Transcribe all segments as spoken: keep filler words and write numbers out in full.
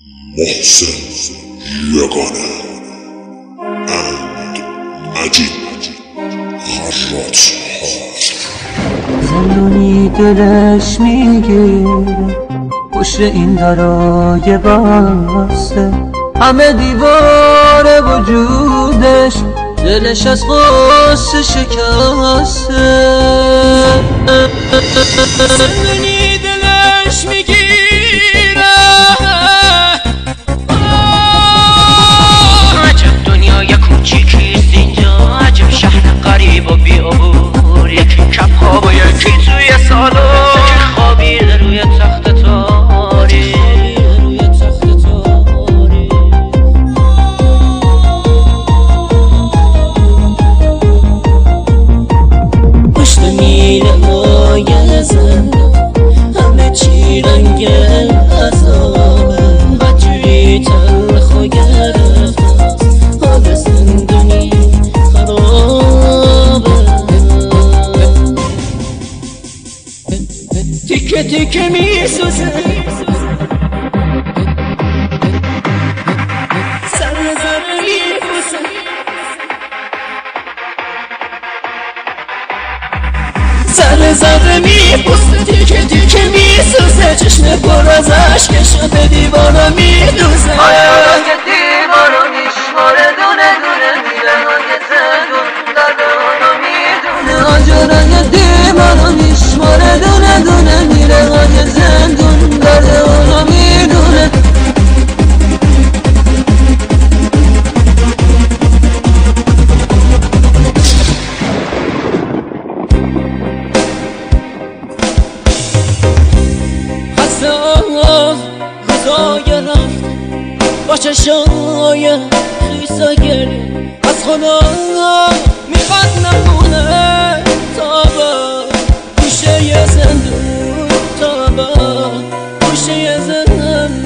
محسن یگانه اند عجیب خرات زندونی دلش میگیره پشت این درای بسته، همه دیوار وجودش دلش از غصه شکسته. زندونی دلش میگیره عجب دنیای کوچیکیست اینجا، عجب شهر غریب و بی‌عبور، یکی کپ خواب و یکی توی سالن، یکی خوابیده روی تخت تاریک. پشت میله های زندان همه چی رنگ عذابه، بدجوری تلخ و گرفته حال زندونی خرابه. تیکه تیکه میسوزه سر زر میبوسه، سر زر میبوسه، تیکه تیکه میسوزه، چشم پر از عشقش به دیوارا میدوزه. آیا رنگ دیوارو میشماره دونه دونه، میره های زندون درد اونو میدونه. آیا رنگ دیوارو میشماره دونه دونه، میره های زندون درد اونو میدونه. روزای رفت با چشای خیسا گریه، از خدا میخواد نمونه تا با گوشه زندون، تا با گوشه زندون.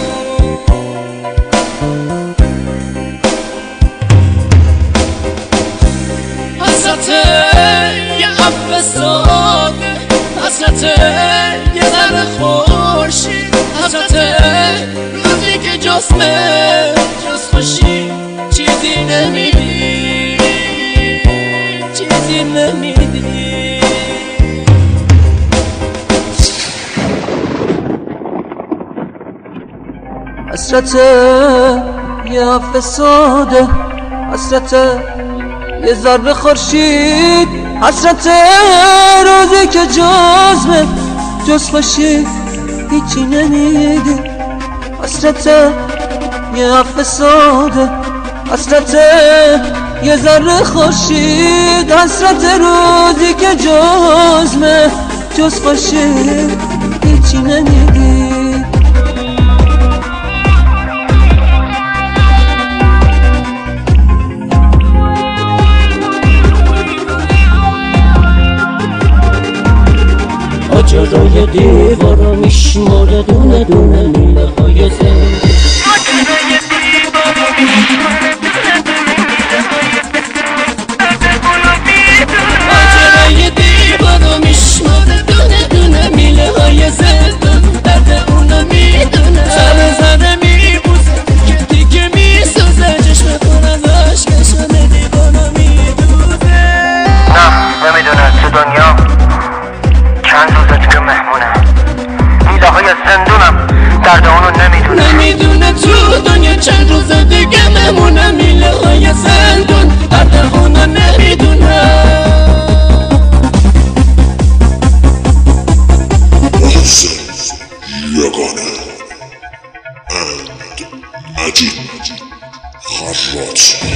حسرت یه عفو ساده، حسرت یه ذره خورشید، حسرت روزی که جسمه جز خوشی چیزی نمیدی، چیزی نمیدی. حسرت یه عفو ساده، حسرت یه ذره خورشید، حسرت روزی که جسمه جز خوشی هیچی نمیدی. حسرت یه عفو ساده، حسرت یه ذره خورشید، حسرت روزی که جسمه جز خوشی هیچی نمیدی. آجرای دیوارا میشماره دونه دونه، میله های زندون. آجرای دیوارا میشماره دونه دونه، آجرای دیوارا میشماره دونه دونه، میله های زندون درد اونو میدونه. سر زره میبوسه، تیکه تیکه میسوزه، چشم پر از عشقش به دیوارا میدوزه. نه نمیدونه تو دنیا چند روزه که مهمونه، میله های زندونم درد اونو نمیدونه. نمیدونه تو دنیا چند روزه دیگه مهمونه، میله های زندون درد اونو نمیدونه. محسن یگانه اند عجیب خرات